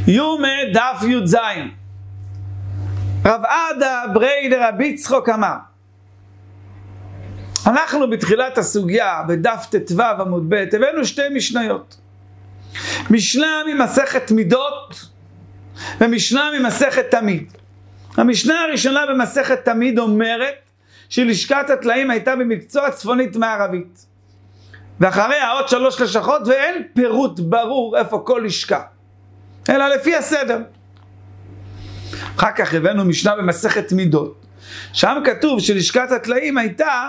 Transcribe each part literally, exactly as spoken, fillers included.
יומא דף י"ז. רב עדה ברי דרבי צחוק אמר, אנחנו בתחילת הסוגיה בדף ט"ו עמוד ב' הבאנו שתי משניות, משנה ממסכת מידות ומשנה ממסכת תמיד. המשנה הראשונה במסכת תמיד אומרת שלשכת הטלאים הייתה במקצוע צפונית מערבית, ואחריה עוד שלוש לשכות, ואין פירוט ברור איפה כל לשכה, אלא לפי הסדר. אחר כך הבאנו משנה במסכת מידות, שם כתוב שלשכת הטלאים הייתה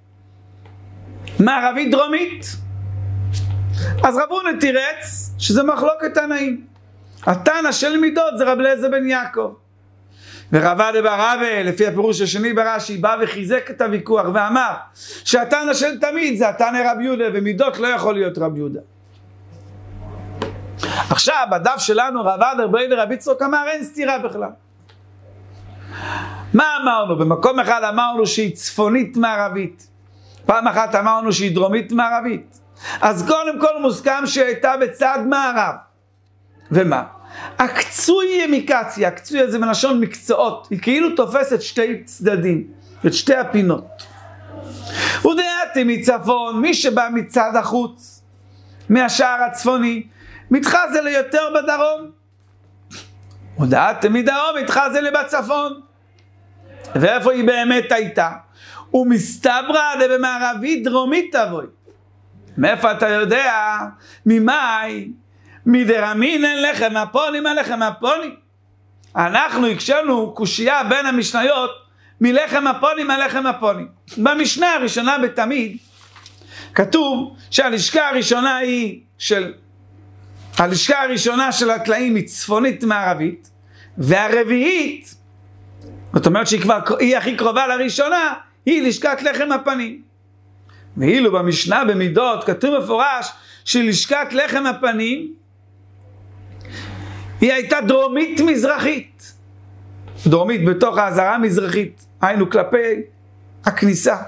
מערבית דרומית. אז רב הונא תירץ שזה מחלוקת תנאים. התנא של מידות זה רב אליעזר בן יעקב, ורב עדה בר אבא לפי הפירוש השני ברש"י בא וחיזק את הוויכוח ואמר שהתנא של תמיד זה התנא רב יהודה, ומידות לא יכול להיות רב יהודה. עכשיו בדף שלנו רב עדה ברי דרבי צחוק אמר אין סתירה בכלל. מה אמרנו? במקום אחד אמרנו שהיא צפונית מערבית, פעם אחת אמרנו שהיא דרומית מערבית. אז קודם כל מוסכם שהייתה בצד מערב. ומה? הקצוי ימיקציה, הקצוי הזה מלשון מקצועות, היא כאילו תופסת שתי צדדים, את שתי הפינות. ודעתי מצפון, מי שבא מצד החוץ, מהשער הצפוני, מתחזה ליותר בדרום. ודעתי מדרום, מתחזה לבצפון. ואיפה היא באמת הייתה? ומסתברא דבמערבית דרומית תבואי. מאיפה אתה יודע? ממאי? מדרמינן לחם הפונים הלחם הפונים. אנחנו הקשנו קושייה בין המשניות מלחם הפונים הלחם הפונים. במשנה הראשונה בתמיד כתוב שהלשכה הראשונה היא של הלשכה הראשונה של הטלאים היא צפונית מערבית, והרביעית, זאת אומרת שהיא כבר היא הכי קרובה לראשונה, היא לשכת לחם הפנים. ואילו במשנה במידות כתוב מפורש שלשכת לחם הפנים היא הייתה דרומית מזרחית, דרומית בתוך העזרה המזרחית, היינו כלפי הכניסה.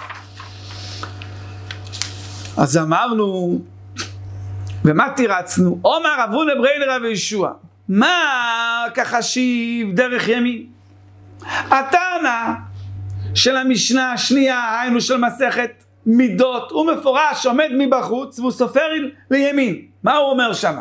אז אמרנו, ומה תירצנו? אומר רב הונא ברי לרב ישוע, מה כחשיב דרך ימין? התנא של המשנה השנייה, היינו של מסכת מידות, הוא מפורש עומד מבחוץ והוא סופר לימין. מה הוא אומר שם?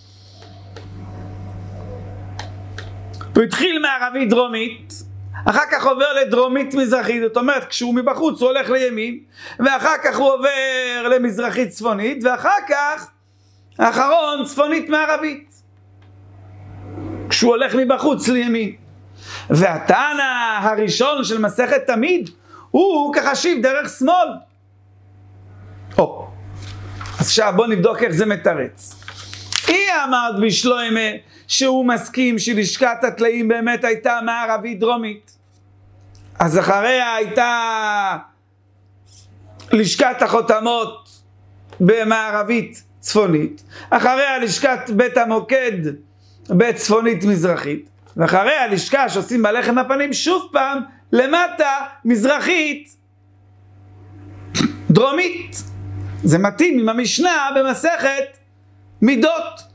הוא התחיל מערבית דרומית, אחר כך עובר לדרומית מזרחית, זאת אומרת כשהוא מבחוץ הוא הולך לימין, ואחר כך הוא עובר למזרחית צפונית, ואחר כך האחרון צפונית מערבית, כשהוא הולך מבחוץ לימין. והתנא הראשון של מסכת תמיד הוא כחשיב דרך שמאל. או, אז עכשיו בוא נבדוק איך זה מתרץ. היא אמרת בשלוימה שהוא מסכים שלשכת הטלאים באמת הייתה מערבית דרומית, אז אחריה הייתה לשכת החותמות במערבית צפונית, אחריה לשכת בית המוקד בצפונית מזרחית, ואחריה לשכה שעושים בלחם הפנים שוב פעם למטה מזרחית דרומית. זה מתאים עם המשנה במסכת מידות.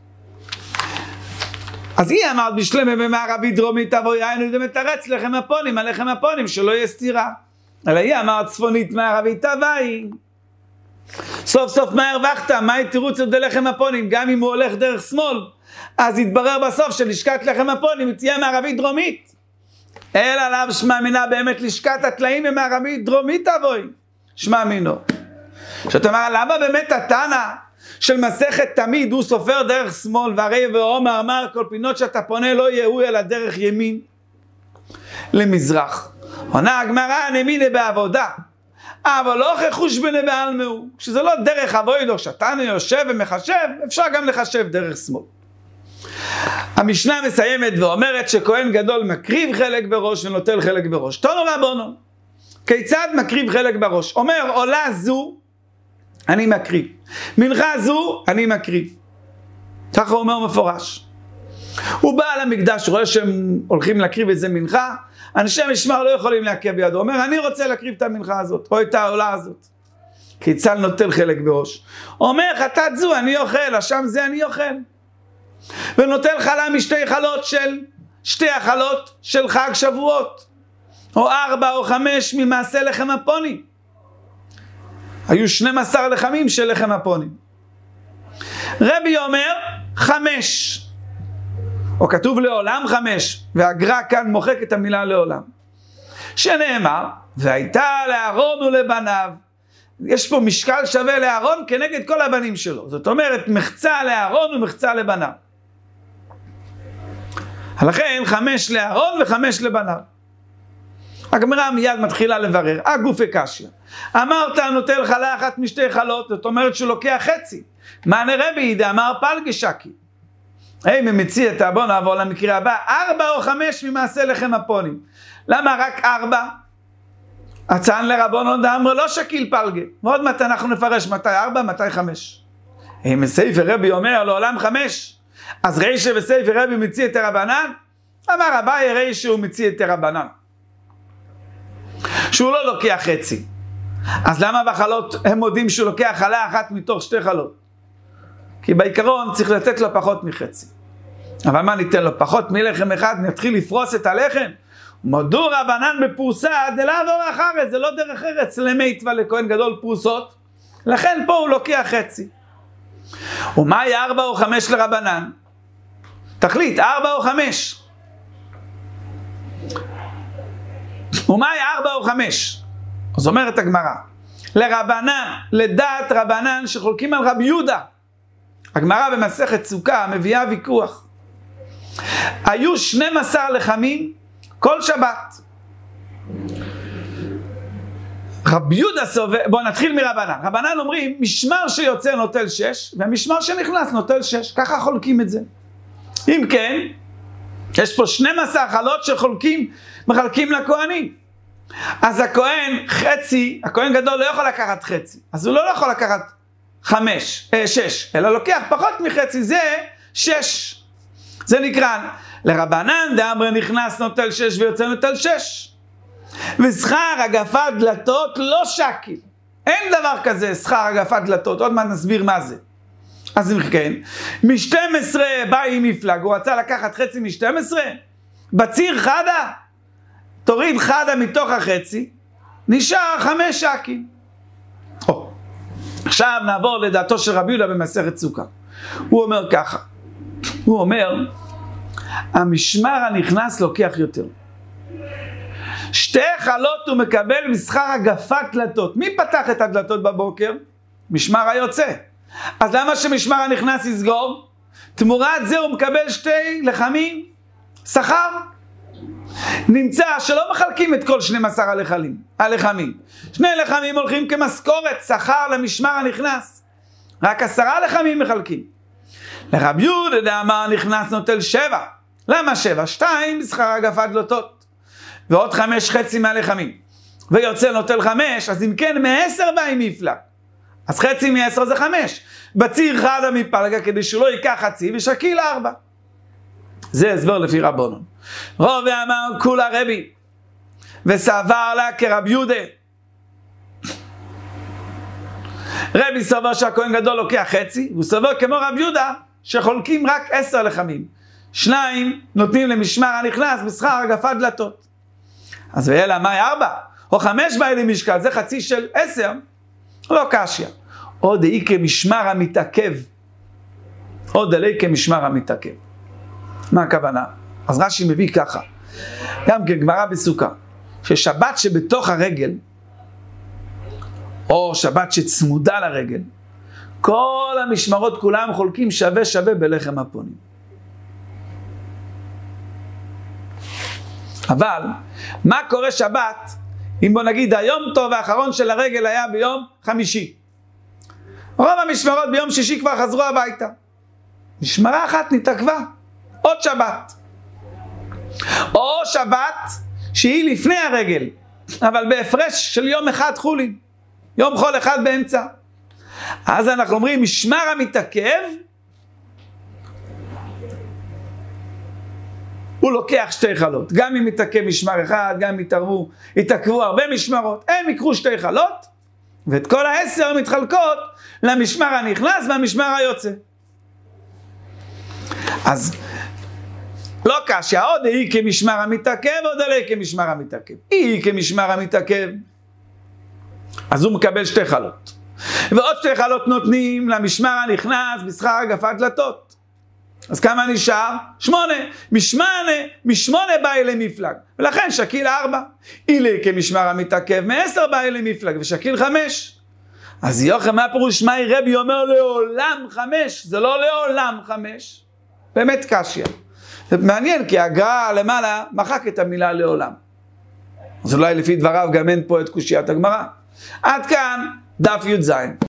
אז היא אמרת בשלמה במערבית דרומית תבואי, היינו זה מתרץ לחם הפונים על לחם הפונים שלא יהיה סתירה. אלא היא אמרת צפונית מערבית תבואי. סוף סוף מה הרווחת? מה היא תירוץ עד לחם הפונים? גם אם הוא הולך דרך שמאל, אז יתברר בסוף שלשכת לחם הפונים תהיה מערבית דרומית. אלא לאו שמע מינה באמת לשכת הטלאים במערבית דרומית תבואי. שמע מינו. שאתה אומר, למה באמת התנא של מסכת תמיד הוא סופר דרך שמאל, והרי ועומר אמר כל פינות שאתה פונה לא יהיו אלא דרך ימין למזרח. עונה הגמרא נמינה בעבודה, אבל לא חחוש בנה בעלמהו, כשזה לא דרך אבוידו, כשאתה יושב ומחשב, אפשר גם לחשב דרך שמאל. המשנה מסיימת ואומרת שכהן גדול מקריב חלק בראש ונוטל חלק בראש. תנו רבונו, כיצד מקריב חלק בראש? אומר עולה זו אני מקריב, מנחה זו אני מקריב. ככה הוא אומר מפורש. הוא בא למקדש, רואה שהם הולכים להקריב איזה מנחה, אנשי משמר לא יכולים להקריב בידו, הוא אומר אני רוצה להקריב את המנחה הזאת או את העולה הזאת. כיצד נוטל חלק בראש? אומר חטאת זו אני אוכל, השם זה אני אוכל. ונוטל חלה משתי חלות של, שתי החלות של חג שבועות, או ארבע או חמש ממעשה לחם הפונים. היו שנים עשר לחמים של לחם הפונים. רבי אומר חמש, או כתוב לעולם חמש, והגר"א כאן מוחק את המילה לעולם, שנאמר, והייתה לאהרון ולבניו. יש פה משקל שווה לאהרון כנגד כל הבנים שלו. זאת אומרת, מחצה לאהרון ומחצה לבניו. לכן חמש לאהרון וחמש לבניו. הגמרא מיד מתחילה לברר. הגופי קשיא. אמרת נוטל חלה אחת משתי חלות, זאת אומרת שהוא לוקח חצי. מענה רבי דאמר פלגי שקי. היי ממציא את הבוא נעבור למקרה הבא. ארבע או חמש ממעשה לחם הפונים. למה רק ארבע? הצען לרבונון דאמר לא שקיל פלגי. ועוד מתי אנחנו נפרש מתי ארבע, מתי חמש. היי מסייפר רבי אומר לעולם חמש. אז רישא וסייפר רבי מציא את הרבנן? אמר אביי רישא הוא מציא את הרבנן. שהוא לא לוקח חצי. אז למה בחלות הם מודים שהוא לוקח חלה אחת מתוך שתי חלות? כי בעיקרון צריך לתת לו פחות מחצי. אבל מה ניתן לו? פחות מלחם אחד נתחיל לפרוס את הלחם? מודו רבנן בפרוסה דלעבור אחרת, זה לא דרך ארץ למיטבא לכהן גדול פרוסות, לכן פה הוא לוקח חצי. ומה היה ארבע או חמש לרבנן? תחליט, ארבע או חמש. ומה היה ארבע או חמש? אז אומרת הגמרא, לרבנן, לדעת רבנן שחולקים על רבי יהודה. הגמרא במסכת סוכה מביאה ויכוח. היו שנים עשר לחמים כל שבת. רבי יהודה סובר, בואו נתחיל מרבנן. רבנן אומרים, משמר שיוצא נוטל שש, והמשמר שנכנס נוטל שש. ככה חולקים את זה. אם כן, יש פה שנים עשר חלות שחולקים, מחלקים לכהנים. אז הכהן חצי, הכהן גדול לא יכול לקחת חצי. אז הוא לא יכול לקחת חמש, אה, שש, אלא לוקח פחות מחצי, זה שש. זה נקרא, לרבנן דאמר נכנס נוטל שש ויוצא נוטל שש. ושכר אגפת דלתות לא שקיל. אין דבר כזה שכר אגפת דלתות, עוד מעט נסביר מה זה. אז אם כן, מ-שתים עשרה בא עם מפלג, הוא רצה לקחת חצי מ-שתים עשרה, בציר חדה, תוריד חדה מתוך החצי, נשאר חמש שקים. או, עכשיו נעבור לדעתו של רבי יהודה במסכת סוכה. הוא אומר ככה, הוא אומר, המשמר הנכנס לוקח יותר. שתי חלות הוא מקבל משכר אגפת דלתות. מי פתח את הדלתות בבוקר? משמר היוצא. אז למה שמשמר הנכנס יסגור? תמורת זה הוא מקבל שתי לחמים, שכר. נמצא שלא מחלקים את כל שנים עשר הלחמים. הלחמים. שני לחמים הולכים כמשכורת, שכר למשמר הנכנס. רק עשרה לחמים מחלקים. לרבי יהודה דאמר נכנס נוטל שבע. למה שבע? שתיים בשכר אגפת דלתות. ועוד חמש חצי מהלחמים. ויוצא נוטל חמש, אז אם כן מעשר בא עם מפלג. אז חצי מעשר זה חמש. בציר חדה מפלגה כדי שלא ייקח חצי ושקיל ארבע. זה הסבר לפי רבונון. רוב אמר כולה רבי וסבר לה כרבי יהודה. רבי סבר שהכהן גדול לוקח חצי, והוא סבר כמו רבי יהודה שחולקים רק עשר לחמים. שניים נותנים למשמר הנכנס בשכר אגפת דלתות. אז ואלה מה ארבע או חמש בא אלי משקל, זה חצי של עשר, לא קשיא. עוד אי כמשמר המתעכב. עוד אלי כמשמר המתעכב. מה הכוונה? אז רש"י מביא ככה, גם כן גמרא בסוכה, ששבת שבתוך הרגל, או שבת שצמודה לרגל, כל המשמרות כולם חולקים שווה שווה בלחם הפונים. אבל, מה קורה שבת, אם בוא נגיד היום טוב האחרון של הרגל היה ביום חמישי. רוב המשמרות ביום שישי כבר חזרו הביתה. משמרה אחת נתעכבה, עוד שבת. או שבת שהיא לפני הרגל, אבל בהפרש של יום אחד חולין. יום חול אחד באמצע. אז אנחנו אומרים, משמר המתעכב, הוא לוקח שתי חלות. גם אם יתעכב משמר אחד, גם אם יתערבו, יתעכבו הרבה משמרות, הם יקחו שתי חלות, ואת כל העשר מתחלקות למשמר הנכנס והמשמר היוצא. אז לא קשיא, עוד היא כמשמר המתעכב, עוד עלי כמשמר המתעכב. היא כמשמר המתעכב. אז הוא מקבל שתי חלות. ועוד שתי חלות נותנים למשמר הנכנס בשכר אגפת דלתות. אז כמה נשאר? שמונה. משמונה, משמונה בא אלי מפלג. ולכן שקיל ארבע. אילי כמשמר המתעכב, מעשר בא אלי מפלג, ושקיל חמש. אז יוחנן, מה פירוש מאי רבי אומר לעולם חמש? זה לא לעולם חמש. באמת קשיא. זה מעניין, כי הגר"א למעלה מחק את המילה לעולם. אז אולי לפי דבריו גם אין פה את קושיית הגמרא. עד כאן דף י"ז.